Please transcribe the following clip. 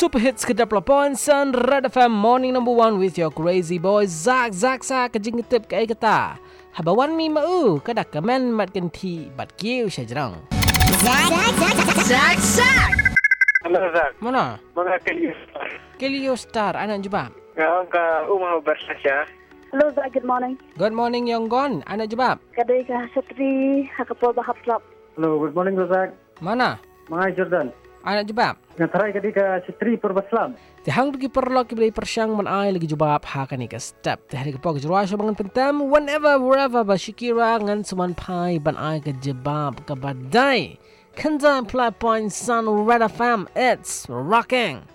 Super Hits ke-10 Sun Red FM Morning number 1 with your crazy boy Zak kejing ketip ke kata habawan mi mau kada kamen mat kenti bat kiu syajrang Zak. Halo Zak. mana Mga Kelio Star anak jebab Ngayon ka umah bersasya. Hello, Zak. Good morning. good morning Yonggon anak jebab Kadai ka Satri Hakapol Bahap Club. Halo, good morning Zak. mana Mga Jordan. anak jebab Ngataray ka di ka Sitri Purbaslam. Tihang pergi perlo ki beli persyang man ai lagi jubab ha kan ka step teh lagi pok jurwa syo bangun pentam whenever wherever ba shikira ngan suman pai ban ai ka jebab ka badai kan dan play point Sun Red FM it's rocking